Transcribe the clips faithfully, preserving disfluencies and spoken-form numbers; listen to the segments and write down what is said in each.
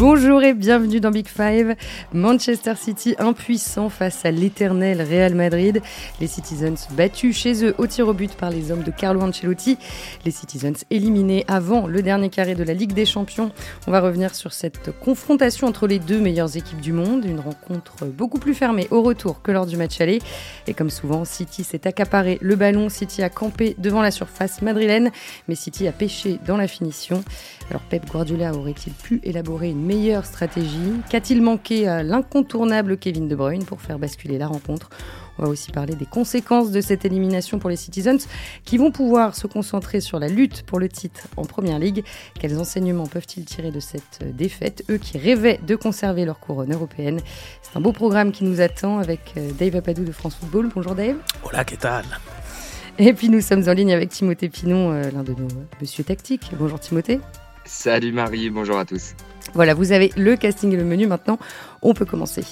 Bonjour et bienvenue dans Big Five. Manchester City impuissant face à l'éternel Real Madrid. Les Citizens battus chez eux au tir au but par les hommes de Carlo Ancelotti. Les Citizens éliminés avant le dernier carré de la Ligue des Champions. On va revenir sur cette confrontation entre les deux meilleures équipes du monde. Une rencontre beaucoup plus fermée au retour que lors du match aller. Et comme souvent, City s'est accaparé le ballon. City a campé devant la surface madrilène. Mais City a pêché dans la finition. Alors Pep Guardiola aurait-il pu élaborer une meilleure stratégie ? Qu'a-t-il manqué à l'incontournable Kevin De Bruyne pour faire basculer la rencontre ? On va aussi parler des conséquences de cette élimination pour les Citizens qui vont pouvoir se concentrer sur la lutte pour le titre en Première Ligue. Quels enseignements peuvent-ils tirer de cette défaite, eux qui rêvaient de conserver leur couronne européenne ? C'est un beau programme qui nous attend avec Dave Apadou de France Football. Bonjour Dave. Hola, ¿qué tal ? Et puis nous sommes en ligne avec Timothée Pinon, l'un de nos Monsieur Tactique. Bonjour Timothée. Salut Marie, bonjour à tous. Voilà, vous avez le casting et le menu. Maintenant, on peut commencer.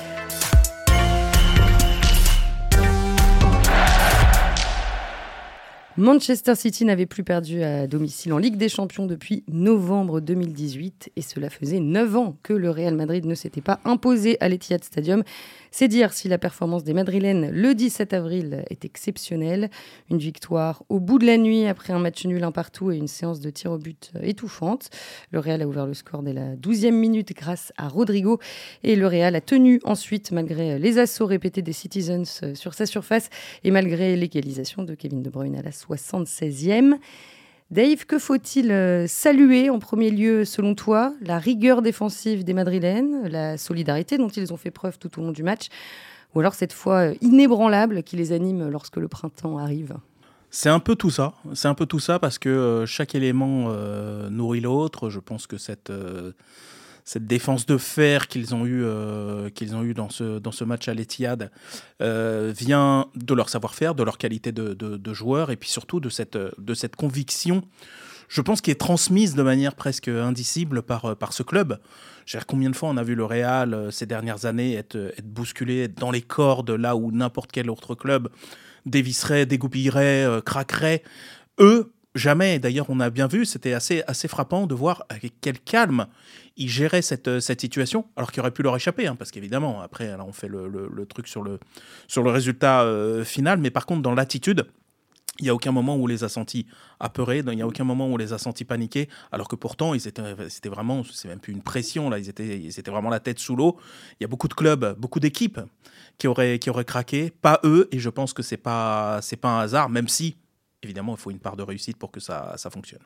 Manchester City n'avait plus perdu à domicile en Ligue des Champions depuis novembre deux mille dix-huit et cela faisait neuf ans que le Real Madrid ne s'était pas imposé à l'Etihad Stadium. C'est dire si la performance des Madrilènes le dix-sept avril est exceptionnelle. Une victoire au bout de la nuit après un match nul un partout et une séance de tir au but étouffante. Le Real a ouvert le score dès la douzième minute grâce à Rodrigo et le Real a tenu ensuite malgré les assauts répétés des Citizens sur sa surface et malgré l'égalisation de Kevin De Bruyne à la soixante-seizième. Dave, que faut-il saluer en premier lieu selon toi ? La rigueur défensive des Madrilènes, la solidarité dont ils ont fait preuve tout au long du match, ou alors cette foi inébranlable qui les anime lorsque le printemps arrive ? C'est un peu tout ça, c'est un peu tout ça parce que euh, chaque élément euh, nourrit l'autre. Je pense que cette, euh, cette défense de fer qu'ils ont eue euh, qu'ils ont eu dans, ce, dans ce match à l'Etihad euh, vient de leur savoir-faire, de leur qualité de, de, de joueurs et puis surtout de cette, de cette conviction, je pense, qui est transmise de manière presque indicible par, par ce club. Je veux dire, combien de fois on a vu le Real euh, ces dernières années être, être bousculé, être dans les cordes là où n'importe quel autre club dévisserait, dégoupillerait, euh, craquerait. Eux, jamais. D'ailleurs, on a bien vu, c'était assez, assez frappant de voir avec quel calme ils géraient cette, cette situation, alors qu'il aurait pu leur échapper, hein, parce qu'évidemment, après, alors on fait le, le, le truc sur le, sur le résultat euh, final, mais par contre, dans l'attitude, il n'y a aucun moment où on les a sentis apeurés, il n'y a aucun moment où on les a sentis paniqués, alors que pourtant, ils étaient, c'était vraiment, c'est même plus une pression, là, ils étaient, ils étaient vraiment la tête sous l'eau. Il y a beaucoup de clubs, beaucoup d'équipes qui auraient, qui auraient craqué, pas eux, et je pense que ce n'est pas, c'est pas un hasard, même si, évidemment, il faut une part de réussite pour que ça, ça fonctionne.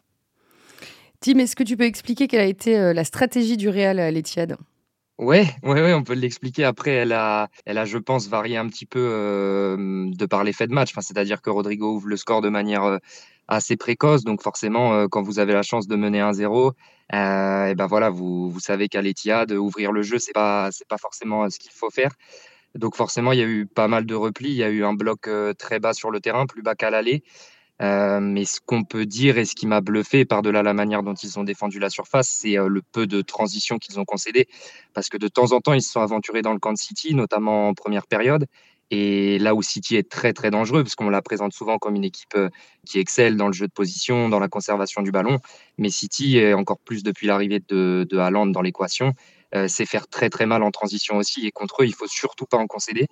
Tim, est-ce que tu peux expliquer quelle a été la stratégie du Real à l'Etihad ? Ouais, ouais, ouais, on peut l'expliquer. Après, elle a, elle a, je pense, varié un petit peu euh, de par l'effet de match. Enfin, c'est-à-dire que Rodrigo ouvre le score de manière euh, assez précoce. Donc, forcément, euh, quand vous avez la chance de mener un zéro, euh, et ben voilà, vous, vous savez qu'à l'Etihad, ouvrir le jeu, c'est pas, c'est pas forcément ce qu'il faut faire. Donc, forcément, il y a eu pas mal de replis. Il y a eu un bloc euh, très bas sur le terrain, plus bas qu'à l'aller. Euh, mais ce qu'on peut dire et ce qui m'a bluffé par-delà la manière dont ils ont défendu la surface, c'est euh, le peu de transition qu'ils ont concédé. Parce que de temps en temps, ils se sont aventurés dans le camp de City, notamment en première période. Et là où City est très, très dangereux, parce qu'on la présente souvent comme une équipe euh, qui excelle dans le jeu de position, dans la conservation du ballon. Mais City, est encore plus depuis l'arrivée de, de Haaland dans l'équation, euh, sait faire très, très mal en transition aussi. Et contre eux, il ne faut surtout pas en concéder.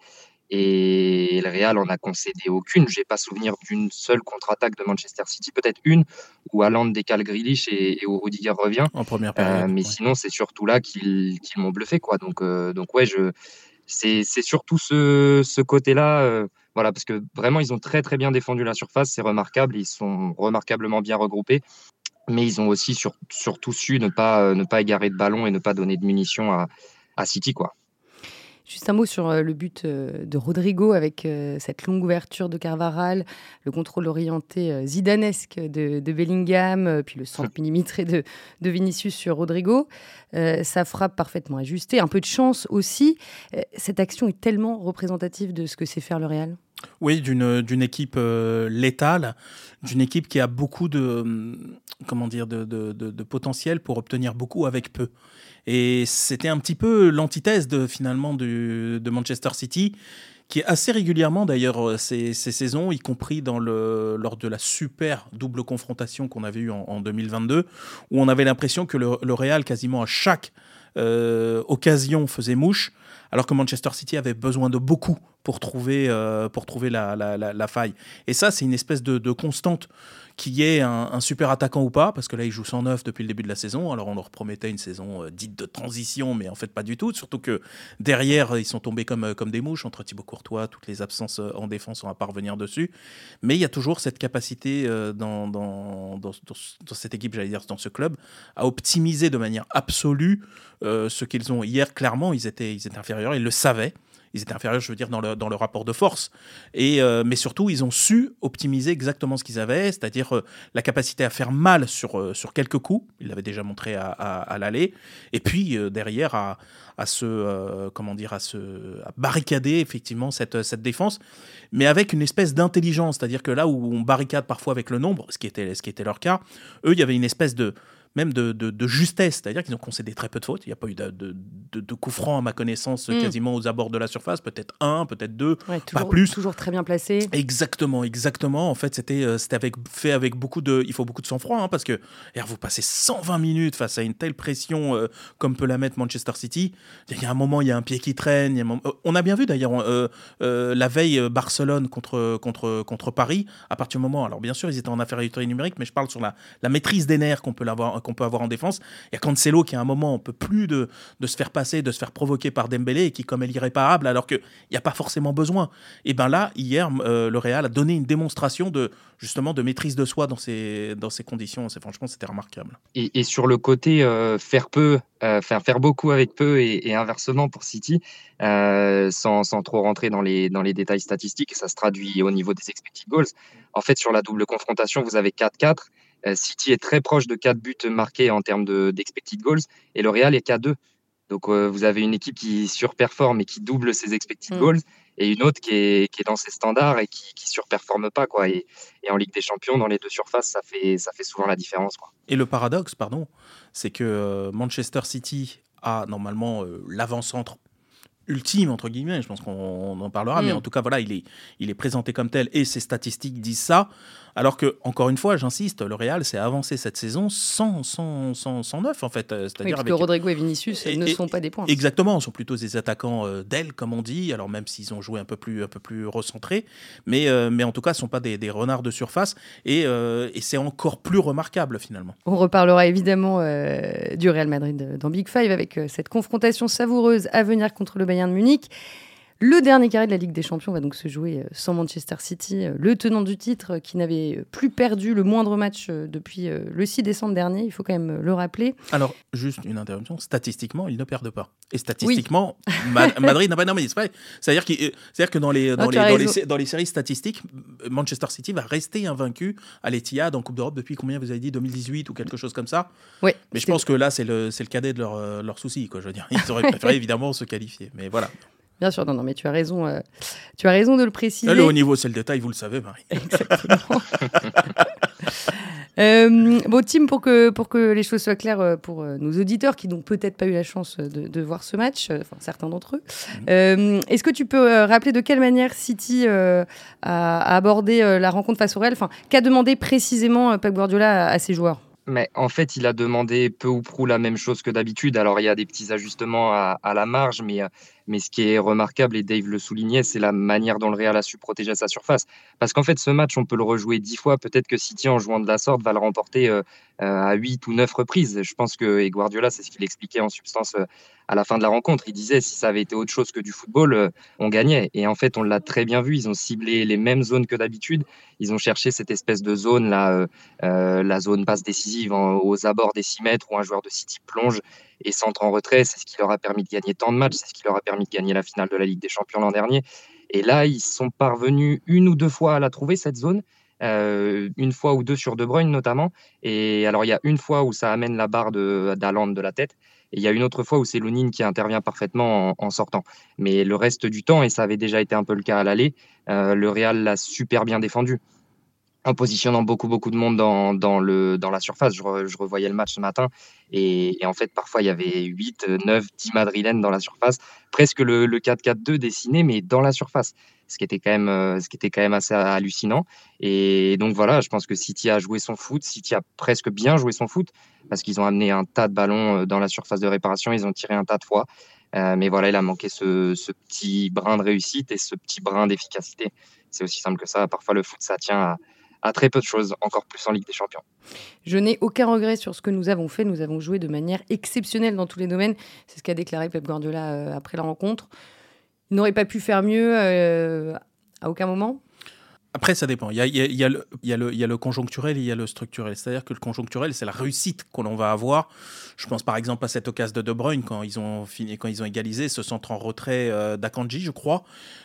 Et le Real en a concédé aucune. Je n'ai pas souvenir d'une seule contre-attaque de Manchester City, peut-être une où Haaland décale Grealish et, et où Rudiger revient. En première période. Euh, mais ouais. Sinon, c'est surtout là qu'ils, qu'ils m'ont bluffé, quoi. Donc, euh, donc ouais, je, c'est, c'est surtout ce, ce côté-là. Euh, voilà, parce que vraiment, ils ont très très bien défendu la surface. C'est remarquable. Ils sont remarquablement bien regroupés. Mais ils ont aussi sur, surtout su ne pas, euh, ne pas égarer de ballon et ne pas donner de munitions à, à City, quoi. Juste un mot sur le but de Rodrigo avec cette longue ouverture de Carvajal, le contrôle orienté zidanesque de, de Bellingham, puis le centre millimétré de, de Vinicius sur Rodrigo. Euh, ça frappe parfaitement ajusté, un peu de chance aussi. Euh, cette action est tellement représentative de ce que sait faire le Real. Oui, d'une, d'une équipe euh, létale, d'une équipe qui a beaucoup de, comment dire, de, de, de, de potentiel pour obtenir beaucoup avec peu. Et c'était un petit peu l'antithèse de, finalement de, de Manchester City, qui est assez régulièrement d'ailleurs ces, ces saisons, y compris dans le, lors de la super double confrontation qu'on avait eue en, en deux mille vingt-deux, où on avait l'impression que le, le Real, quasiment à chaque euh, occasion faisait mouche, alors que Manchester City avait besoin de beaucoup pour trouver, euh, pour trouver la, la, la, la faille. Et ça, c'est une espèce de, de constante qui est un, un super attaquant ou pas, parce que là, il joue cent neuf depuis le début de la saison. Alors, on leur promettait une saison euh, dite de transition, mais en fait, pas du tout. Surtout que derrière, ils sont tombés comme, comme des mouches, entre Thibaut Courtois, toutes les absences en défense, on va pas revenir dessus. Mais il y a toujours cette capacité euh, dans, dans, dans, dans, dans cette équipe, j'allais dire, dans ce club, à optimiser de manière absolue euh, ce qu'ils ont. Hier, clairement, ils étaient, ils étaient inférieurs, ils le savaient. Ils étaient inférieurs, je veux dire, dans le, dans le rapport de force. Et, euh, mais surtout, ils ont su optimiser exactement ce qu'ils avaient, c'est-à-dire euh, la capacité à faire mal sur, euh, sur quelques coups. Ils l'avaient déjà montré à, à, à l'aller. Et puis, euh, derrière, à, à, se, euh, comment dire, à, se, à barricader, effectivement, cette, cette défense, mais avec une espèce d'intelligence. C'est-à-dire que là où on barricade parfois avec le nombre, ce qui était, ce qui était leur cas, eux, il y avait une espèce de... même de, de, de justesse, c'est-à-dire qu'ils ont concédé très peu de fautes. Il n'y a pas eu de, de, de, de coups francs, à ma connaissance, mmh. quasiment aux abords de la surface, peut-être un, peut-être deux, ouais, toujours, pas plus. Toujours très bien placé. Exactement, exactement. En fait, c'était, euh, c'était avec, fait avec beaucoup de... Il faut beaucoup de sang-froid, hein, parce que alors, vous passez cent vingt minutes face à une telle pression euh, comme peut la mettre Manchester City. Il y a un moment, il y a un pied qui traîne. Il y a un moment... On a bien vu, d'ailleurs, euh, euh, la veille, Barcelone contre, contre, contre Paris, à partir du moment... Alors, bien sûr, ils étaient en infériorité numérique, mais je parle sur la, la maîtrise des nerfs qu'on peut l'avoir qu'on peut avoir en défense. Il y a Cancelo qui à un moment on peut plus de, de se faire passer, de se faire provoquer par Dembélé et qui comme elle irréparable alors qu'il n'y a pas forcément besoin. Et bien là, hier, euh, le Real a donné une démonstration de, justement, de maîtrise de soi dans ces, dans ces conditions. C'est, franchement, c'était remarquable. Et, et sur le côté euh, faire peu, euh, faire, faire beaucoup avec peu et, et inversement pour City, euh, sans, sans trop rentrer dans les, dans les détails statistiques, ça se traduit au niveau des expected goals. En fait, sur la double confrontation, vous avez quatre quatre. City est très proche de quatre buts marqués en termes de, d'expected goals et le Real est qu'à deux. Donc euh, vous avez une équipe qui surperforme et qui double ses expected mmh. goals et une autre qui est, qui est dans ses standards et qui, qui surperforme pas, quoi. Et, et en Ligue des Champions, dans les deux surfaces, ça fait, ça fait souvent la différence, quoi. Et le paradoxe, pardon, c'est que euh, Manchester City a normalement euh, l'avant-centre ultime, entre guillemets, je pense qu'on en parlera, mmh. mais en tout cas, voilà, il est, il est présenté comme tel et ses statistiques disent ça. Alors que, encore une fois, j'insiste, le Real s'est avancé cette saison sans, sans, sans, sans neuf, en fait. C'est-à-dire oui, parce avec... que Rodrigo et Vinicius et, ne et, sont pas des points. Exactement, ce sont plutôt des attaquants euh, d'aile, comme on dit, alors même s'ils ont joué un peu plus, un peu plus recentrés, mais, euh, mais en tout cas, ce ne sont pas des, des renards de surface, et, euh, et c'est encore plus remarquable, finalement. On reparlera évidemment euh, du Real Madrid dans Big Five, avec euh, cette confrontation savoureuse à venir contre le Bayern de Munich. Le dernier carré de la Ligue des Champions va donc se jouer sans Manchester City, le tenant du titre qui n'avait plus perdu le moindre match depuis le six décembre dernier, il faut quand même le rappeler. Alors, juste une interruption, statistiquement, ils ne perdent pas. Et statistiquement, oui. Ma- Madrid n'a pas... Non, mais c'est pas... C'est-à-dire, c'est-à-dire que dans les, dans, non, les, dans, les, dans les séries statistiques, Manchester City va rester invaincu à l'Etihad en Coupe d'Europe depuis combien vous avez dit, deux mille dix-huit ou quelque chose comme ça. Oui. Mais je pense que là, c'est le, c'est le cadet de leur, leur souci, quoi, je veux dire. Ils auraient préféré évidemment se qualifier, mais voilà. Bien sûr, non, non, mais tu as raison, euh, tu as raison de le préciser. Le haut niveau, c'est le détail, vous le savez, Marie. Exactement. euh, bon, Tim, pour que, pour que les choses soient claires pour euh, nos auditeurs qui n'ont peut-être pas eu la chance de, de voir ce match, euh, enfin certains d'entre eux, mmh. euh, est-ce que tu peux euh, rappeler de quelle manière City euh, a, a abordé euh, la rencontre face au Real, enfin, qu'a demandé précisément euh, Pep Guardiola à, à ses joueurs? Mais en fait, il a demandé peu ou prou la même chose que d'habitude. Alors, il y a des petits ajustements à, à la marge, mais, mais ce qui est remarquable, et Dave le soulignait, c'est la manière dont le Real a su protéger sa surface. Parce qu'en fait, ce match, on peut le rejouer dix fois. Peut-être que City, en jouant de la sorte, va le remporter euh, à huit ou neuf reprises. Je pense que, et Guardiola, c'est ce qu'il expliquait en substance euh, à la fin de la rencontre. Il disait, si ça avait été autre chose que du football, euh, on gagnait. Et en fait, on l'a très bien vu. Ils ont ciblé les mêmes zones que d'habitude. Ils ont cherché cette espèce de zone, là, euh, euh, la zone passe décisive en, aux abords des six mètres où un joueur de City plonge et centre en retrait. C'est ce qui leur a permis de gagner tant de matchs. C'est ce qui leur a permis de gagner la finale de la Ligue des Champions l'an dernier. Et là, ils sont parvenus une ou deux fois à la trouver, cette zone. Euh, une fois ou deux sur De Bruyne notamment. Et alors, il y a une fois où ça amène la barre de, d'Haaland de la tête. Et il y a une autre fois où c'est Lounine qui intervient parfaitement en, en sortant. Mais le reste du temps, et ça avait déjà été un peu le cas à l'aller, euh, le Real l'a super bien défendu, en positionnant beaucoup, beaucoup de monde dans, dans, le, dans la surface. Je, re, je revoyais le match ce matin et, et en fait, parfois, il y avait huit, neuf, dix Madrilènes dans la surface. Presque le, le quatre quatre deux dessiné, mais dans la surface. ce qui était quand même, euh, ce qui était quand même assez hallucinant. Et donc voilà, je pense que City a joué son foot, City a presque bien joué son foot, parce qu'ils ont amené un tas de ballons dans la surface de réparation, ils ont tiré un tas de fois. Euh, mais voilà, il a manqué ce, ce petit brin de réussite et ce petit brin d'efficacité. C'est aussi simple que ça. Parfois, le foot, ça tient à, à très peu de choses, encore plus en Ligue des Champions. Je n'ai aucun regret sur ce que nous avons fait. Nous avons joué de manière exceptionnelle dans tous les domaines. C'est ce qu'a déclaré Pep Guardiola euh, après la rencontre. Il n'aurait pas pu faire mieux euh, à aucun moment. Après, ça dépend. Il y a, il y a, il y a, le, il y a, le, il y a le conjoncturel et il y a le structurel. C'est-à-dire que le conjoncturel, c'est la réussite que l'on va avoir. Je pense par exemple à cette occasion de De Bruyne quand ils ont, fini, quand ils ont égalisé, ce centre en retrait euh, d'Akanji, je crois.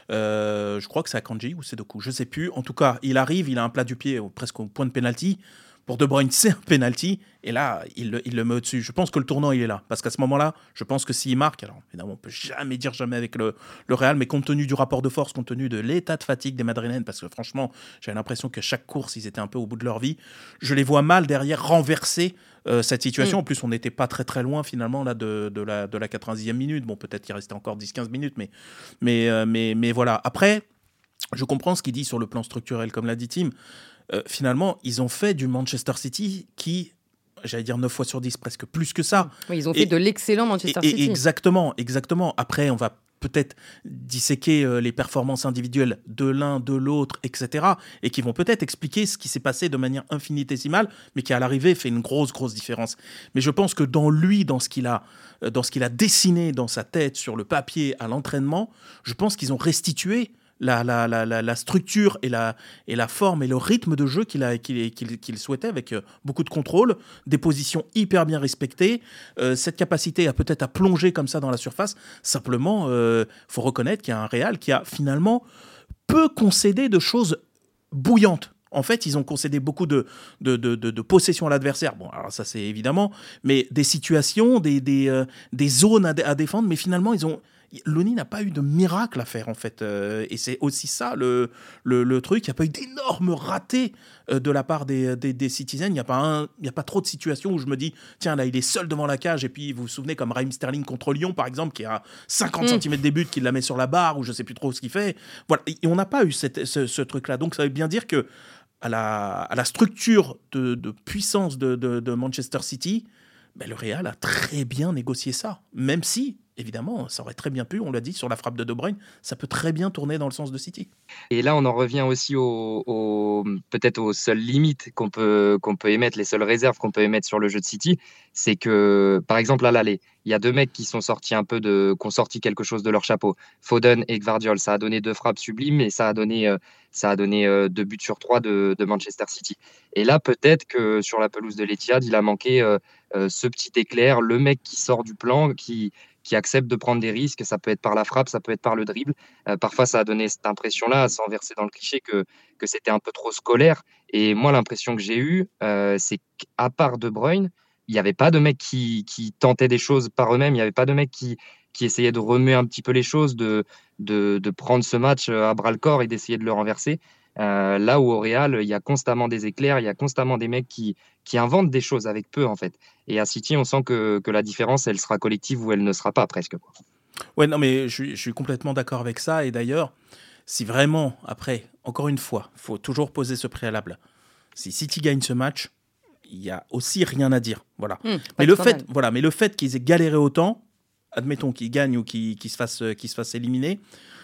Euh, je crois que c'est Akanji ou c'est Doku, je ne sais plus. En tout cas, il arrive, il a un plat du pied presque au point de pénalty. Pour De Bruyne, c'est un penalty. Et là, il le, il le met au-dessus. Je pense que le tournant, il est là. Parce qu'à ce moment-là, je pense que s'il marque, alors évidemment, on ne peut jamais dire jamais avec le, le Real, mais compte tenu du rapport de force, compte tenu de l'état de fatigue des Madrilènes, parce que franchement, j'avais l'impression que chaque course, ils étaient un peu au bout de leur vie. Je les vois mal derrière renverser euh, cette situation. Mmh. En plus, on n'était pas très très loin finalement là, de, de, la, de la quatre-vingt-dixième minute. Bon, peut-être qu'il restait encore dix quinze minutes, mais, mais, euh, mais, mais voilà. Après, je comprends ce qu'il dit sur le plan structurel, comme l'a dit Tim. Euh, finalement, ils ont fait du Manchester City qui, j'allais dire neuf fois sur dix, presque plus que ça. Oui, ils ont fait et, de l'excellent Manchester et, City. Et exactement, exactement. Après, on va peut-être disséquer euh, les performances individuelles de l'un, de l'autre, et cetera. Et qui vont peut-être expliquer ce qui s'est passé de manière infinitésimale, mais qui à l'arrivée fait une grosse, grosse différence. Mais je pense que dans lui, dans ce qu'il a, euh, dans ce qu'il a dessiné dans sa tête, sur le papier, à l'entraînement, je pense qu'ils ont restitué La, la, la, la structure et la, et la forme et le rythme de jeu qu'il, a, qu'il, qu'il, qu'il souhaitait, avec beaucoup de contrôle, des positions hyper bien respectées, euh, cette capacité à peut-être à plonger comme ça dans la surface. Simplement, il euh, faut reconnaître qu'il y a un Real qui a finalement peu concédé de choses bouillantes. En fait, ils ont concédé beaucoup de, de, de, de, de possession à l'adversaire. Bon, alors ça, c'est évidemment, mais des situations, des, des, euh, des zones à, à défendre, mais finalement, ils ont... Loni n'a pas eu de miracle à faire en fait, euh, et c'est aussi ça le, le, le truc. Il n'y a pas eu d'énormes ratés euh, de la part des, des, des Citizens. Il n'y a pas un, il n'y a pas trop de situations où je me dis tiens là il est seul devant la cage, et puis vous vous souvenez comme Raheem Sterling contre Lyon par exemple, qui a cinquante centimètres des buts, qui la met sur la barre, ou je ne sais plus trop ce qu'il fait. Voilà, et on n'a pas eu cette, ce, ce truc là. Donc ça veut bien dire que à la, à la structure de, de puissance de, de, de Manchester City, ben, le Real a très bien négocié ça, même si évidemment, ça aurait très bien pu, on l'a dit, sur la frappe de De Bruyne, ça peut très bien tourner dans le sens de City. Et là, on en revient aussi au, au, peut-être aux seules limites qu'on peut, qu'on peut émettre, les seules réserves qu'on peut émettre sur le jeu de City. C'est que, par exemple, à l'aller, il y a deux mecs qui sont sortis un peu de, qui ont sorti quelque chose de leur chapeau. Foden et Gvardiol, ça a donné deux frappes sublimes, et ça a donné, euh, ça a donné euh, deux buts sur trois de, de Manchester City. Et là, peut-être que sur la pelouse de l'Etihad, il a manqué euh, euh, ce petit éclair, le mec qui sort du plan, qui qui accepte de prendre des risques. Ça peut être par la frappe, ça peut être par le dribble. Euh, parfois, ça a donné cette impression-là, sans verser dans le cliché, que, que c'était un peu trop scolaire. Et moi, l'impression que j'ai eue, euh, c'est qu'à part De Bruyne, il n'y avait pas de mecs qui, qui tentaient des choses par eux-mêmes. Il n'y avait pas de mecs qui, qui essayaient de remuer un petit peu les choses, de, de, de prendre ce match à bras-le-corps et d'essayer de le renverser. Euh, là où au Real, il y a constamment des éclairs, il y a constamment des mecs qui, qui inventent des choses avec peu, en fait. Et à City, on sent que, que la différence, elle sera collective ou elle ne sera pas, presque. Ouais, non, mais je, je suis complètement d'accord avec ça. Et d'ailleurs, si vraiment, après, encore une fois, il faut toujours poser ce préalable. Si City gagne ce match, il n'y a aussi rien à dire. Voilà. Mmh, mais, le fait, voilà mais le fait qu'ils aient galéré autant, admettons qu'ils gagnent ou qu'ils, qu'ils se fassent, qu'ils se fassent éliminer,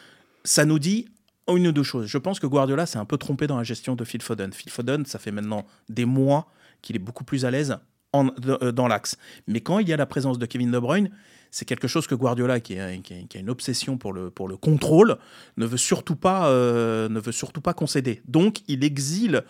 ça nous dit une ou deux choses. Je pense que Guardiola s'est un peu trompé dans la gestion de Phil Foden. Phil Foden, ça fait maintenant des mois qu'il est beaucoup plus à l'aise en, de, dans l'axe. Mais quand il y a la présence de Kevin De Bruyne, c'est quelque chose que Guardiola, qui a, qui a, qui a une obsession pour le, pour le contrôle, ne veut surtout pas, euh, ne veut surtout pas concéder. Donc, il exile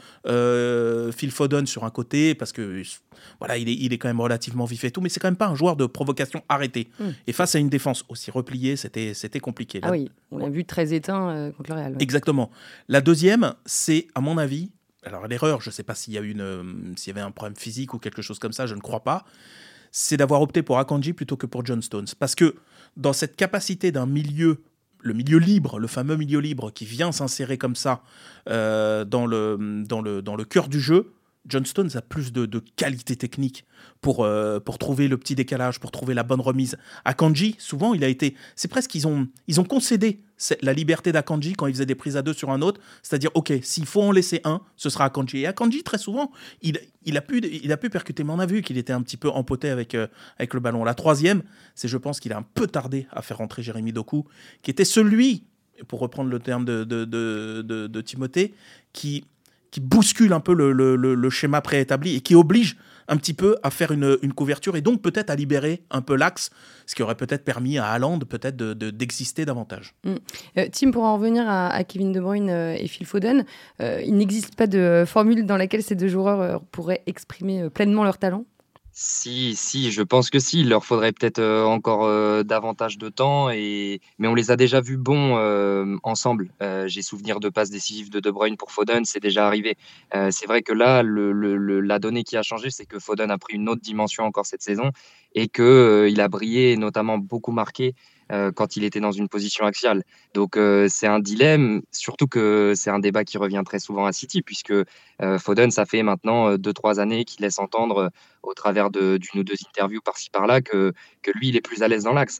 euh, Phil Foden sur un côté, parce que voilà, il est, il est quand même relativement vif et tout, mais c'est quand même pas un joueur de provocation arrêté. Mmh. Et face à une défense aussi repliée, c'était, c'était compliqué. Ah Là, oui, on l'a vu très éteint euh, contre le Real. Ouais. Exactement. La deuxième, c'est, à mon avis, alors l'erreur, je ne sais pas s'il y a une, euh, s'il y avait un problème physique ou quelque chose comme ça, je ne crois pas, c'est d'avoir opté pour Akanji plutôt que pour John Stones. Parce que dans cette capacité d'un milieu, le milieu libre, le fameux milieu libre qui vient s'insérer comme ça euh, dans, le, dans, le, dans le cœur du jeu, John Stones a plus de, de qualité technique pour, euh, pour trouver le petit décalage, pour trouver la bonne remise. Akanji, souvent, il a été... C'est presque qu'ils ont, ils ont concédé la liberté d'Akanji quand il faisait des prises à deux sur un autre. C'est-à-dire, OK, s'il faut en laisser un, ce sera Akanji. Et Akanji, très souvent, il, il, a, pu, il a pu percuter. Mais on a vu qu'il était un petit peu empoté avec, euh, avec le ballon. La troisième, c'est je pense qu'il a un peu tardé à faire rentrer Jérémy Doku, qui était celui, pour reprendre le terme de, de, de, de, de Timothée, qui... qui bouscule un peu le, le, le, le schéma préétabli et qui oblige un petit peu à faire une, une couverture et donc peut-être à libérer un peu l'axe, ce qui aurait peut-être permis à Haaland peut-être de, de, d'exister davantage. Mmh. Euh, Tim, pour en revenir à, à Kevin De Bruyne euh, et Phil Foden, euh, il n'existe pas de formule dans laquelle ces deux joueurs euh, pourraient exprimer euh, pleinement leur talent ? Si, si, je pense que si. Il leur faudrait peut-être euh, encore euh, davantage de temps, et... mais on les a déjà vus bons euh, ensemble. Euh, j'ai souvenir de passes décisives de De Bruyne pour Foden, c'est déjà arrivé. Euh, c'est vrai que là, le, le, le- la donnée qui a changé, c'est que Foden a pris une autre dimension encore cette saison et que euh, il a brillé et notamment beaucoup marqué euh, quand il était dans une position axiale. Donc euh, c'est un dilemme, surtout que c'est un débat qui revient très souvent à City, puisque euh, Foden, ça fait maintenant euh, deux, trois années qu'il laisse entendre au travers de, d'une ou deux interviews par-ci par-là que, que lui, il est plus à l'aise dans l'axe.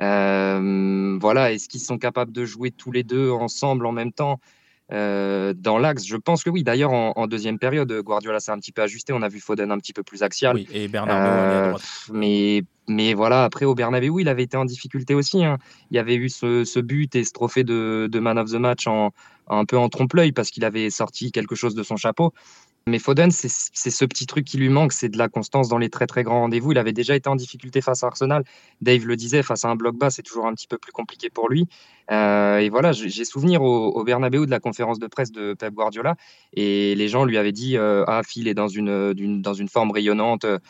Euh, voilà, est-ce qu'ils sont capables de jouer tous les deux ensemble en même temps euh, dans l'axe? Je pense que oui. D'ailleurs, en, en deuxième période, Guardiola s'est un petit peu ajusté. On a vu Foden un petit peu plus axial. Oui, et Bernardo euh, allait à droite. Mais, mais voilà, après, au Bernabéu, il avait été en difficulté aussi. Hein. Il y avait eu ce, ce but et ce trophée de, de Man of the Match en, un peu en trompe-l'œil parce qu'il avait sorti quelque chose de son chapeau. Mais Foden, c'est c'est ce petit truc qui lui manque, c'est de la constance dans les très très grands rendez-vous. Il avait déjà été en difficulté face à Arsenal. Dave le disait, face à un bloc bas, c'est toujours un petit peu plus compliqué pour lui. Euh, et voilà, j'ai j'ai souvenir au, au Bernabéu de la conférence de presse de Pep Guardiola, et les gens lui avaient dit euh, ah, Phil est dans une, d'une- dans une forme rayonnante. Euh,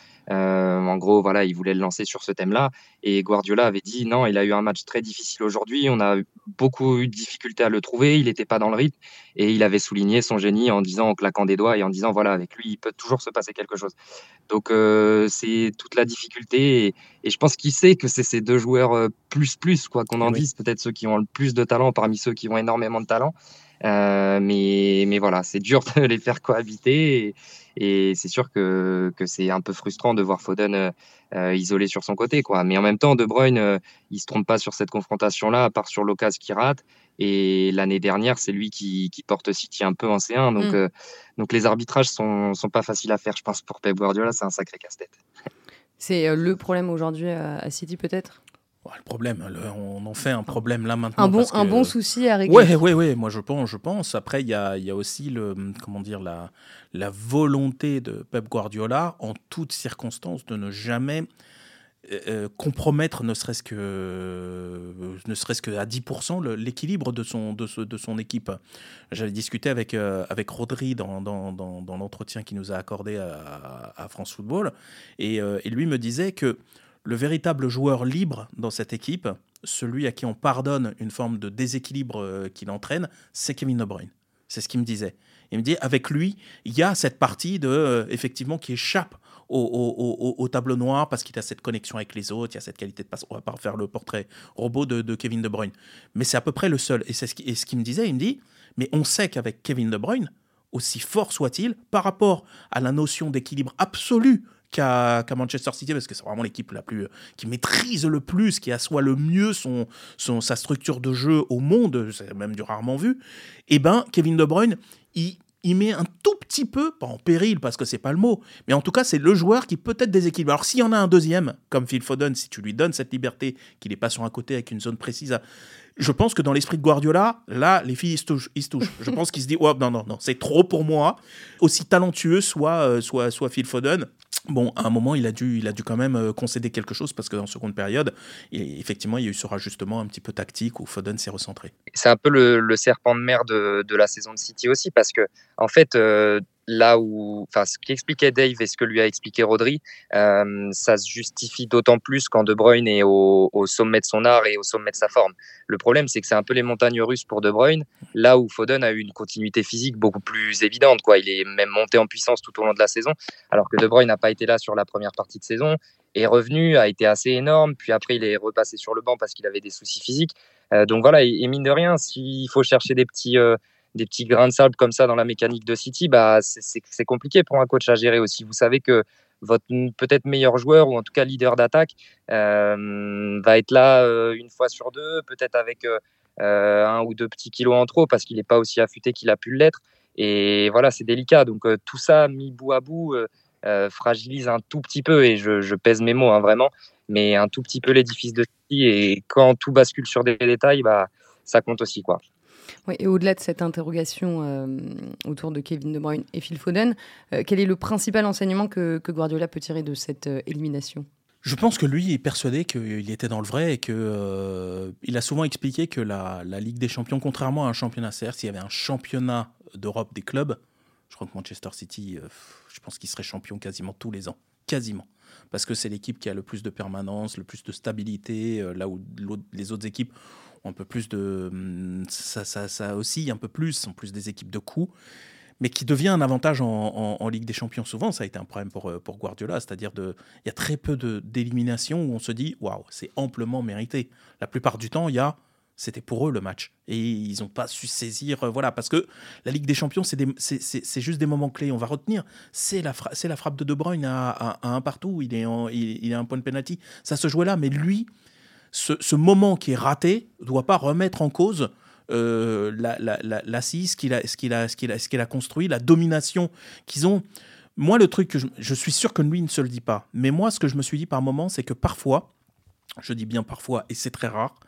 en gros, voilà, il voulait le lancer sur ce thème-là. Et Guardiola avait dit non, il a eu un match très difficile aujourd'hui. On a eu- beaucoup eu de difficultés à le trouver. Il n'était pas dans le rythme. Et il avait souligné son génie en disant, en claquant des doigts et en disant, voilà, avec lui, il peut toujours se passer quelque chose. Donc, euh, c'est toute la difficulté. Et, et je pense qu'il sait que c'est ces deux joueurs euh, plus, plus, quoi qu'on Eh en oui. dise, peut-être ceux qui ont le plus de talent parmi ceux qui ont énormément de talent. Euh, mais, mais voilà, c'est dur de les faire cohabiter. Et, et c'est sûr que, que c'est un peu frustrant de voir Foden euh, euh, isolé sur son côté, quoi. Mais en même temps, De Bruyne, euh, il se trompe pas sur cette confrontation-là, à part sur l'occasion qu'il rate. Et l'année dernière, c'est lui qui, qui porte City un peu en C un. Donc, Mm. euh, donc les arbitrages sont, sont pas faciles à faire, je pense, pour Pep Guardiola. C'est un sacré casse-tête. C'est euh, le problème aujourd'hui à, à City, peut-être ? Ouais, le problème, le- on en fait un problème là maintenant. Un bon, parce que... un bon souci à régler. Ouais, ouais, ouais, moi je pense, je pense. Après, il y a, il y a aussi le, comment dire, la, la volonté de Pep Guardiola, en toutes circonstances, de ne jamais euh, compromettre, ne serait-ce que, euh, ne serait-ce qu'à dix pour cent, le- l'équilibre de son, de, ce- de son équipe. J'avais discuté avec, euh, avec Rodri dans, dans, dans, dans l'entretien qu'il nous a accordé à, à France Football, et, euh, et lui me disait que le véritable joueur libre dans cette équipe, celui à qui on pardonne une forme de déséquilibre euh, qu'il entraîne, c'est Kevin De Bruyne. C'est ce qu'il me disait. Il me dit, avec lui, il y a cette partie de, euh, effectivement, qui échappe au, au, au, au tableau noir parce qu'il a cette connexion avec les autres, il y a cette qualité de passe. On va pas refaire le portrait robot de, de Kevin De Bruyne. Mais c'est à peu près le seul. Et c'est ce qu'il ce qu'il me disait. Il me dit, mais on sait qu'avec Kevin De Bruyne, aussi fort soit-il, par rapport à la notion d'équilibre absolu qu'à qu'à Manchester City, parce que c'est vraiment l'équipe la plus, qui maîtrise le plus, qui assoit le mieux son, son, sa structure de jeu au monde, c'est même du rarement vu, et ben Kevin De Bruyne, il, il met un tout petit peu, pas en péril parce que c'est pas le mot, mais en tout cas c'est le joueur qui peut être déséquilibré. Alors s'il y en a un deuxième, comme Phil Foden, si tu lui donnes cette liberté, qu'il n'est pas sur un côté avec une zone précise à... Je pense que dans l'esprit de Guardiola, là, les filles, ils se touchent. Ils se touchent. Je pense qu'il se dit, oh, non, non, non, c'est trop pour moi. Aussi talentueux soit, euh, soit, soit Phil Foden. Bon, à un moment, il a dû, il a dû quand même euh, concéder quelque chose parce que dans la seconde période, il, effectivement, il y a eu ce rajustement un petit peu tactique où Foden s'est recentré. C'est un peu le, le serpent de mer de, de la saison de City aussi, parce que, en fait, euh, là où, enfin, ce qu'expliquait Dave et ce que lui a expliqué Rodri, euh, ça se justifie d'autant plus quand De Bruyne est au, au sommet de son art et au sommet de sa forme. Le problème, c'est que c'est un peu les montagnes russes pour De Bruyne, là où Foden a eu une continuité physique beaucoup plus évidente, quoi. Il est même monté en puissance tout au long de la saison, alors que De Bruyne n'a pas été là sur la première partie de saison, est revenu, a été assez énorme, puis après il est repassé sur le banc parce qu'il avait des soucis physiques. Euh, donc voilà, et, et mine de rien, s'il faut chercher des petits, euh, des petits grains de sable comme ça dans la mécanique de City, bah, c'est, c'est, c'est compliqué pour un coach à gérer aussi. Vous savez que votre peut-être meilleur joueur, ou en tout cas leader d'attaque, euh, va être là euh, une fois sur deux, peut-être avec euh, euh, un ou deux petits kilos en trop, parce qu'il n'est pas aussi affûté qu'il a pu l'être. Et voilà, c'est délicat. Donc euh, tout ça mis bout à bout euh, euh, fragilise un tout petit peu, et je, je pèse mes mots, hein, vraiment, mais un tout petit peu l'édifice de City. Et quand tout bascule sur des détails, bah, ça compte aussi, quoi. Oui, et au-delà de cette interrogation euh, autour de Kevin De Bruyne et Phil Foden, euh, quel est le principal enseignement que, que Guardiola peut tirer de cette euh, élimination ? Je pense que lui est persuadé qu'il était dans le vrai et qu'il euh, a souvent expliqué que la, la Ligue des Champions, contrairement à un championnat, c'est-à-dire s'il y avait un championnat d'Europe des clubs, je crois que Manchester City, euh, je pense qu'il serait champion quasiment tous les ans. Quasiment. Parce que c'est l'équipe qui a le plus de permanence, le plus de stabilité, euh, là où les autres équipes ont un peu plus de... Ça, ça, ça oscille un peu plus, sont plus des équipes de coups, mais qui devient un avantage en, en, en Ligue des Champions. Souvent, ça a été un problème pour, pour Guardiola, c'est-à-dire il y a très peu de, d'éliminations où on se dit « Waouh, c'est amplement mérité ». La plupart du temps, il y a... C'était pour eux le match. Et ils n'ont pas su saisir... Euh, voilà, parce que la Ligue des Champions, c'est, des, c'est, c'est, c'est juste des moments clés. On va retenir, c'est la, fra- c'est la frappe de De Bruyne à, à, à un partout. Il est, en, il, il est à un point de pénalty. Ça se jouait là. Mais lui, ce, ce moment qui est raté ne doit pas remettre en cause euh, la, la, la, l'assise, ce qu'il a, ce, qu'il a, ce, qu'il a, ce qu'il a construit, la domination qu'ils ont. Moi, le truc, que je, je suis sûr que lui ne se le dit pas. Mais moi, ce que je me suis dit par moment, c'est que parfois, je dis bien parfois, et c'est très rare,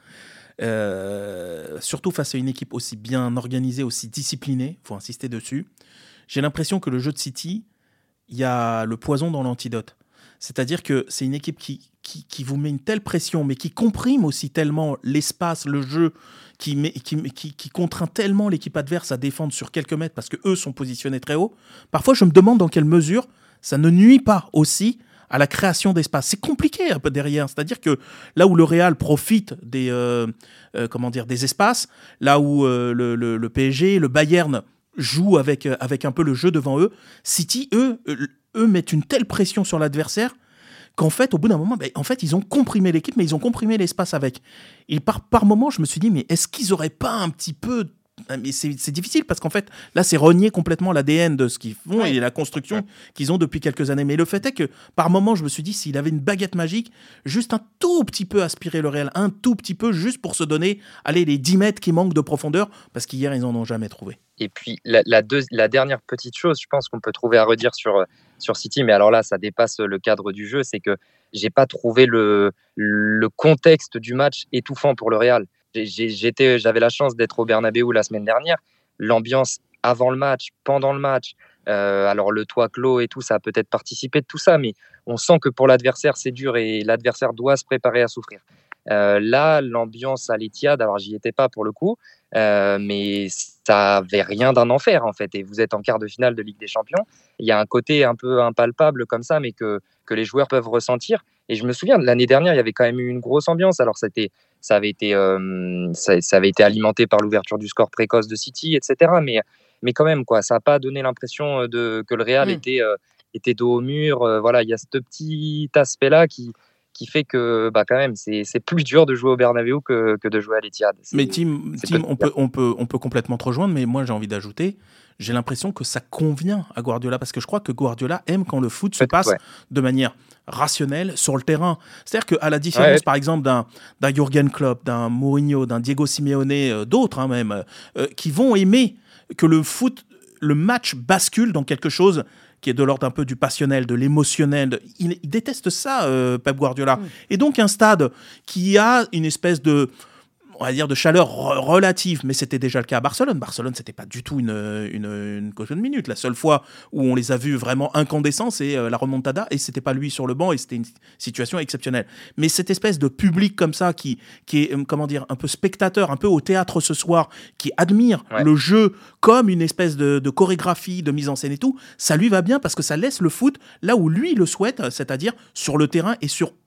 Euh, surtout face à une équipe aussi bien organisée, aussi disciplinée, il faut insister dessus, j'ai l'impression que le jeu de City, il y a le poison dans l'antidote. C'est-à-dire que c'est une équipe qui, qui, qui vous met une telle pression, mais qui comprime aussi tellement l'espace, le jeu, qui, met, qui, qui, qui contraint tellement l'équipe adverse à défendre sur quelques mètres parce qu'eux sont positionnés très haut. Parfois, je me demande dans quelle mesure ça ne nuit pas aussi à la création d'espace. C'est compliqué un peu derrière. C'est-à-dire que là où le Real profite des, euh, euh, comment dire, des espaces, là où euh, le, le, le P S G, le Bayern jouent avec, euh, avec un peu le jeu devant eux, City, eux, euh, eux mettent une telle pression sur l'adversaire qu'en fait, au bout d'un moment, ben, en fait, ils ont comprimé l'équipe, mais ils ont comprimé l'espace avec. Et par, par moment, je me suis dit, mais est-ce qu'ils n'auraient pas un petit peu... Mais c'est, c'est difficile parce qu'en fait, là, c'est renier complètement l'A D N de ce qu'ils font ouais. et la construction ouais. qu'ils ont depuis quelques années. Mais le fait est que, par moment, je me suis dit, s'il avait une baguette magique, juste un tout petit peu aspirer le réel, un tout petit peu, juste pour se donner, allez, les dix mètres qui manquent de profondeur, parce qu'hier, ils n'en ont jamais trouvé. Et puis, la, la, deux, la dernière petite chose, je pense qu'on peut trouver à redire sur, sur City, mais alors là, ça dépasse le cadre du jeu, c'est que j'ai pas trouvé le, le contexte du match étouffant pour le Real. J'ai, j'étais, j'avais la chance d'être au Bernabéu la semaine dernière. L'ambiance avant le match, pendant le match, euh, alors le toit clos et tout, ça a peut-être participé de tout ça, mais on sent que pour l'adversaire, c'est dur et l'adversaire doit se préparer à souffrir. Euh, là, l'ambiance à l'Etihad, alors j'y étais pas pour le coup, euh, mais ça avait rien d'un enfer en fait. Et vous êtes en quart de finale de Ligue des Champions. Il y a un côté un peu impalpable comme ça, mais que, que les joueurs peuvent ressentir. Et je me souviens, l'année dernière, il y avait quand même eu une grosse ambiance. Alors c'était, ça avait été, euh, ça, ça avait été alimenté par l'ouverture du score précoce de City, et cetera. Mais, mais quand même, quoi, ça n'a pas donné l'impression de, que le Real mmh. était, euh, était dos au mur. Euh, voilà, il y a ce petit aspect-là qui qui fait que bah quand même c'est c'est plus dur de jouer au Bernabéu que que de jouer à l'Etihad. C'est, mais Tim, Tim on peut on peut on peut complètement te rejoindre, mais moi j'ai envie d'ajouter, j'ai l'impression que ça convient à Guardiola parce que je crois que Guardiola aime quand le foot se passe ouais. de manière rationnelle sur le terrain. C'est-à-dire qu'à la différence ouais. par exemple d'un d'un Jürgen Klopp, d'un Mourinho, d'un Diego Simeone, euh, d'autres hein, même euh, qui vont aimer que le foot, le match bascule dans quelque chose qui est de l'ordre un peu du passionnel, de l'émotionnel. Il, il déteste ça, euh, Pep Guardiola. Mmh. Et donc, un stade qui a une espèce de, on va dire, de chaleur re- relative, mais c'était déjà le cas à Barcelone. Barcelone, c'était pas du tout une, une, une question de minute. La seule fois où on les a vus vraiment incandescents, c'est euh, la remontada, et c'était pas lui sur le banc, et c'était une situation exceptionnelle. Mais cette espèce de public comme ça, qui, qui est, euh, comment dire, un peu spectateur, un peu au théâtre ce soir, qui admire ouais. le jeu comme une espèce de, de chorégraphie, de mise en scène et tout, ça lui va bien parce que ça laisse le foot là où lui le souhaite, c'est-à-dire sur le terrain et sur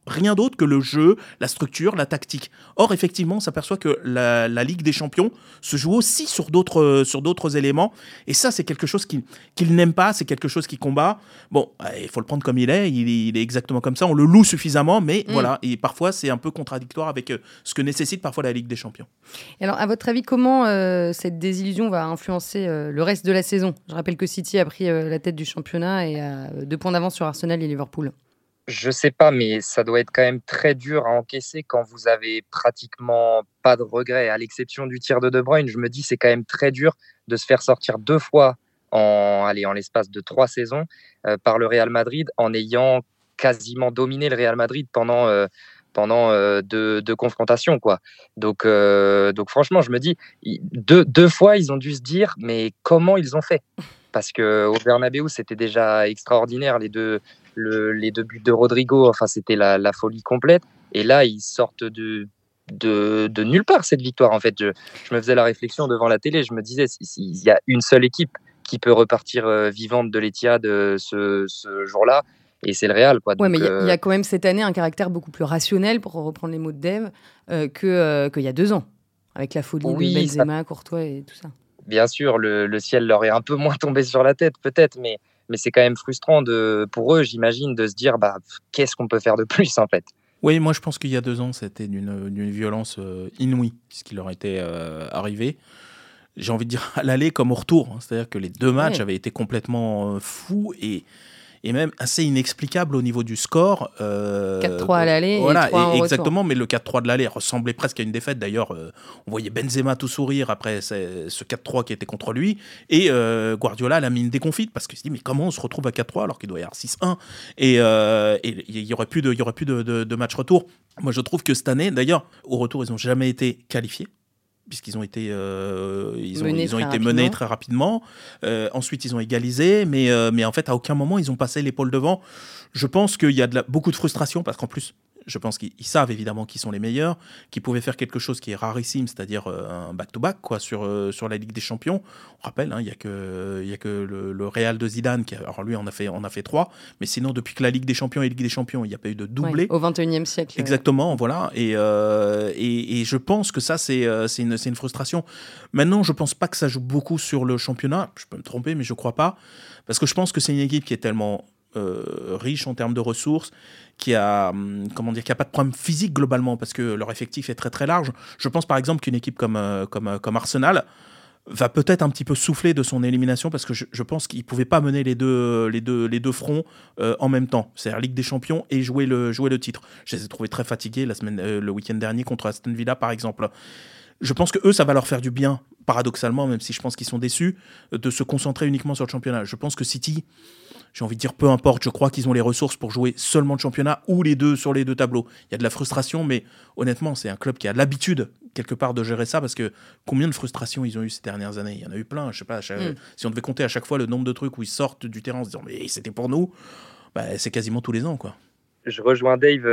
rien d'autre que le jeu, la structure, la tactique. Or, effectivement, on s'aperçoit que la, la Ligue des Champions se joue aussi sur d'autres, sur d'autres éléments. Et ça, c'est quelque chose qu'il, qu'il n'aime pas, c'est quelque chose qu'il combat. Bon, il faut le prendre comme il est, il, il est exactement comme ça. On le loue suffisamment, mais mmh. voilà. Et parfois, c'est un peu contradictoire avec ce que nécessite parfois la Ligue des Champions. Et alors, à votre avis, comment euh, cette désillusion va influencer euh, le reste de la saison ? Je rappelle que City a pris euh, la tête du championnat et a deux points d'avance sur Arsenal et Liverpool. Je sais pas, mais ça doit être quand même très dur à encaisser quand vous avez pratiquement pas de regrets. À l'exception du tir de De Bruyne, je me dis c'est quand même très dur de se faire sortir deux fois en, allez, en l'espace de trois saisons euh, par le Real Madrid en ayant quasiment dominé le Real Madrid pendant, euh, pendant euh, deux, deux confrontations, quoi. Donc, euh, donc franchement, je me dis, deux, deux fois, ils ont dû se dire, mais comment ils ont fait ? Parce qu'au Bernabéu, c'était déjà extraordinaire, les deux, le, les deux buts de Rodrigo, enfin, c'était la, la folie complète. Et là, ils sortent de, de, de nulle part, cette victoire. En fait, je, je me faisais la réflexion devant la télé, je me disais, s'il y a une seule équipe qui peut repartir euh, vivante de l'Etihad euh, ce, ce jour-là, et c'est le Real, quoi. Ouais, donc, mais il euh... y, y a quand même cette année un caractère beaucoup plus rationnel, pour reprendre les mots de Dave, euh, que, euh, qu'il y a deux ans, avec la folie oui, de Benzema, ça... Courtois et tout ça. Bien sûr, le, le ciel leur est un peu moins tombé sur la tête, peut-être, mais, mais c'est quand même frustrant de, pour eux, j'imagine, de se dire bah, qu'est-ce qu'on peut faire de plus, en fait. Oui, moi je pense qu'il y a deux ans, c'était d'une, d'une violence euh, inouïe, ce qui leur était euh, arrivé. J'ai envie de dire à l'aller comme au retour, hein. C'est-à-dire que les deux matchs oui. avaient été complètement euh, fous et, et même assez inexplicables au niveau du score. Euh, quatre trois à l'aller voilà, et trois en exactement, retour. Mais le quatre trois de l'aller ressemblait presque à une défaite. D'ailleurs, euh, on voyait Benzema tout sourire après ce quatre trois qui était contre lui. Et euh, Guardiola l'a mis une déconfite parce qu'il se dit mais comment on se retrouve à quatre trois alors qu'il doit y avoir six un et il euh, n'y aurait plus, de, y aurait plus de, de, de match retour. Moi, je trouve que cette année, d'ailleurs, au retour, ils n'ont jamais été qualifiés. Puisqu'ils ont été, euh, ils ont, ils ont été menés très rapidement. Euh, ensuite, ils ont égalisé, mais, euh, mais en fait, à aucun moment, ils ont passé l'épaule devant. Je pense qu'il y a de la, beaucoup de frustration, parce qu'en plus, je pense qu'ils savent évidemment qu'ils sont les meilleurs, qu'ils pouvaient faire quelque chose qui est rarissime, c'est-à-dire euh, un back-to-back quoi, sur, euh, sur la Ligue des Champions. On rappelle, il hein, n'y a que, y a que le, le Real de Zidane, qui a, alors lui, on a, fait, on a fait trois, mais sinon, depuis que la Ligue des Champions et la Ligue des Champions, il n'y a pas eu de doublé. Ouais, au vingt et unième siècle. Exactement, ouais. Voilà. Et, euh, et, et je pense que ça, c'est, euh, c'est, une, c'est une frustration. Maintenant, je ne pense pas que ça joue beaucoup sur le championnat. Je peux me tromper, mais je ne crois pas. Parce que je pense que c'est une équipe qui est tellement... Euh, riche en termes de ressources, qui a hum, comment dire, qui a pas de problème physique globalement parce que leur effectif est très très large. Je pense par exemple qu'une équipe comme euh, comme comme Arsenal va peut-être un petit peu souffler de son élimination parce que je, je pense qu'ils pouvaient pas mener les deux les deux les deux fronts euh, en même temps, c'est-à-dire Ligue des Champions et jouer le jouer le titre. Je les ai trouvés très fatigués la semaine euh, le week-end dernier contre Aston Villa par exemple. Je pense que eux, ça va leur faire du bien, paradoxalement, même si je pense qu'ils sont déçus, de se concentrer uniquement sur le championnat. Je pense que City, j'ai envie de dire peu importe, je crois qu'ils ont les ressources pour jouer seulement le championnat ou les deux sur les deux tableaux. Il y a de la frustration, mais honnêtement, c'est un club qui a l'habitude, quelque part, de gérer ça, parce que combien de frustrations ils ont eu ces dernières années ? Il y en a eu plein, je sais pas, chaque... mm. si on devait compter à chaque fois le nombre de trucs où ils sortent du terrain en se disant « mais c'était pour nous », bah, c'est quasiment tous les ans, quoi. Je rejoins Dave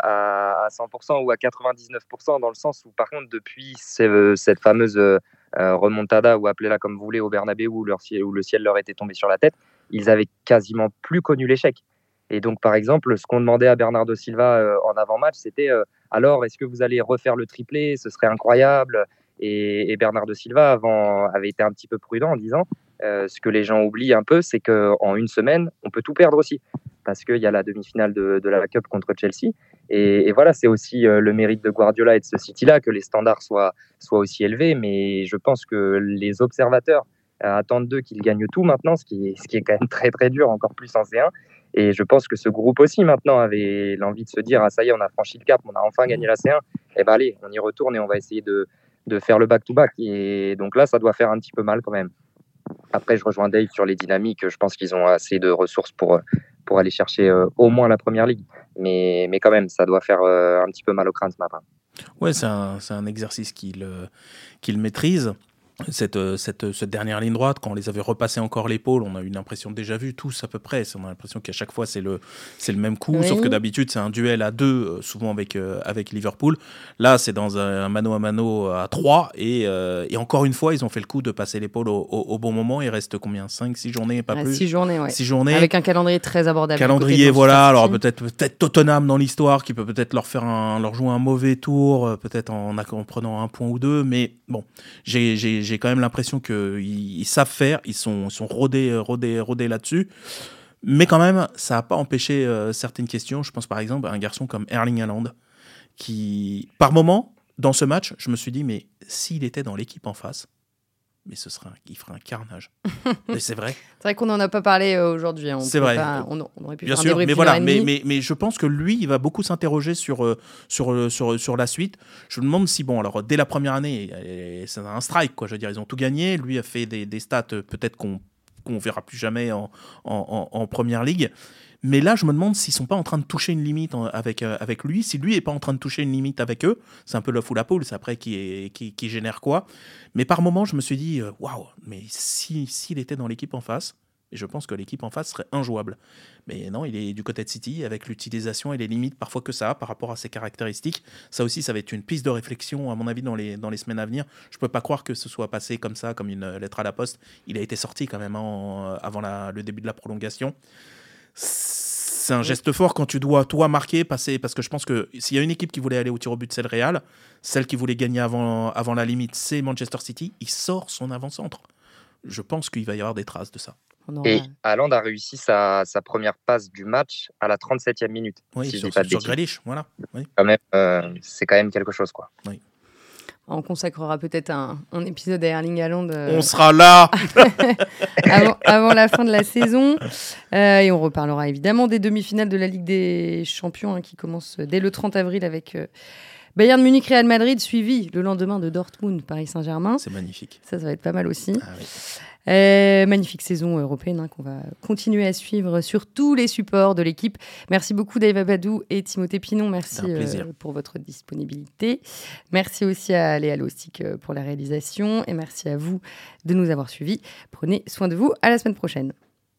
à cent pour cent ou à quatre-vingt-dix-neuf pour cent dans le sens où, par contre, depuis cette fameuse remontada, ou appelez-la comme vous voulez, au Bernabéu, où, leur ciel, où le ciel leur était tombé sur la tête, ils avaient quasiment plus connu l'échec. Et donc, par exemple, ce qu'on demandait à Bernardo Silva en avant-match, c'était « alors, est-ce que vous allez refaire le triplé ? Ce serait incroyable !» Et, et Bernardo Silva avant, avait été un petit peu prudent en disant euh, ce que les gens oublient un peu, c'est qu'en une semaine, on peut tout perdre aussi. Parce qu'il y a la demi-finale de, de la Cup contre Chelsea. Et, et voilà, c'est aussi euh, le mérite de Guardiola et de ce City-là, que les standards soient, soient aussi élevés. Mais je pense que les observateurs euh, attendent d'eux qu'ils gagnent tout maintenant, ce qui, est, ce qui est quand même très très dur, encore plus en C un. Et je pense que ce groupe aussi maintenant avait l'envie de se dire « ah ça y est, on a franchi le cap, on a enfin gagné la C un. Et ben allez, on y retourne et on va essayer de, de faire le back-to-back. » Et donc là, ça doit faire un petit peu mal quand même. Après, je rejoins Dave sur les dynamiques. Je pense qu'ils ont assez de ressources pour, pour aller chercher euh, au moins la première ligue. Mais, mais quand même, ça doit faire euh, un petit peu mal au crâne ce matin. Ouais, c'est un, c'est un exercice qu'il, euh, qu'il maîtrise. Cette, cette, cette dernière ligne droite, quand on les avait repassés encore l'épaule, on a eu une impression déjà vue, tous à peu près. On a l'impression qu'à chaque fois, c'est le, c'est le même coup. Oui. Sauf que d'habitude, c'est un duel à deux, souvent avec, euh, avec Liverpool. Là, c'est dans un mano à mano à trois. Et, euh, et encore une fois, ils ont fait le coup de passer l'épaule au, au, au bon moment. Il reste combien ? cinq, six journées, pas ah, plus six journées, ouais. six journées. Avec un calendrier très abordable. Calendrier, voilà. Alors peut-être, peut-être Tottenham dans l'histoire, qui peut peut-être leur, faire un, leur jouer un mauvais tour, peut-être en, en prenant un point ou deux. Mais bon, j'ai, j'ai j'ai quand même l'impression qu'ils ils savent faire, ils sont, ils sont rodés, rodés, rodés là-dessus. Mais quand même, ça n'a pas empêché euh, certaines questions. Je pense par exemple à un garçon comme Erling Haaland, qui, par moment, dans ce match, je me suis dit, mais s'il était dans l'équipe en face, mais ce serait un, il ferait un carnage. Mais c'est vrai. C'est vrai qu'on n'en a pas parlé euh, aujourd'hui. Hein. C'est vrai. Pas, on, on aurait pu Bien faire sûr, un mais voilà. Mais, mais, mais je pense que lui, il va beaucoup s'interroger sur, euh, sur, euh, sur, sur la suite. Je me demande si, bon, alors, dès la première année, euh, c'est un strike, quoi. Je veux dire, ils ont tout gagné. Lui a fait des, des stats, euh, peut-être qu'on qu'on verra plus jamais en, en, en, en première ligue. Mais là, je me demande s'ils sont pas en train de toucher une limite avec, euh, avec lui. Si lui est pas en train de toucher une limite avec eux, c'est un peu l'œuf ou la poule, c'est après qui, est, qui, qui génère quoi. Mais par moment, je me suis dit, waouh, wow, mais si, s'il était dans l'équipe en face, et je pense que l'équipe en face serait injouable. Mais non, il est du côté de City, avec l'utilisation et les limites parfois que ça a par rapport à ses caractéristiques. Ça aussi, ça va être une piste de réflexion, à mon avis, dans les, dans les semaines à venir. Je ne peux pas croire que ce soit passé comme ça, comme une lettre à la poste. Il a été sorti quand même en, avant la, le début de la prolongation. C'est un geste fort quand tu dois, toi, marquer, passer. Parce que je pense que s'il y a une équipe qui voulait aller au tir au but, c'est le Real. Celle qui voulait gagner avant, avant la limite, c'est Manchester City. Il sort son avant-centre. Je pense qu'il va y avoir des traces de ça. Et Haaland a réussi sa, sa première passe du match à la trente-septième minute. Oui, si sur, pas sur Grealish, voilà. Oui. Quand même, euh, c'est quand même quelque chose, quoi. Oui. On consacrera peut-être un, un épisode à Erling Haaland. Euh... On sera là avant, avant la fin de la saison. Euh, et on reparlera évidemment des demi-finales de la Ligue des Champions hein, qui commencent dès le trente avril avec euh, Bayern Munich, Real Madrid, suivi le lendemain de Dortmund, Paris Saint-Germain. C'est magnifique. Ça, ça va être pas mal aussi. Ah, oui. Euh, magnifique saison européenne hein, qu'on va continuer à suivre sur tous les supports de l'équipe. Merci beaucoup Dave Abadou et Timothée Pinon. Merci euh, pour votre disponibilité. Merci aussi à Léa Lostic pour la réalisation et merci à vous de nous avoir suivis. Prenez soin de vous. À la semaine prochaine.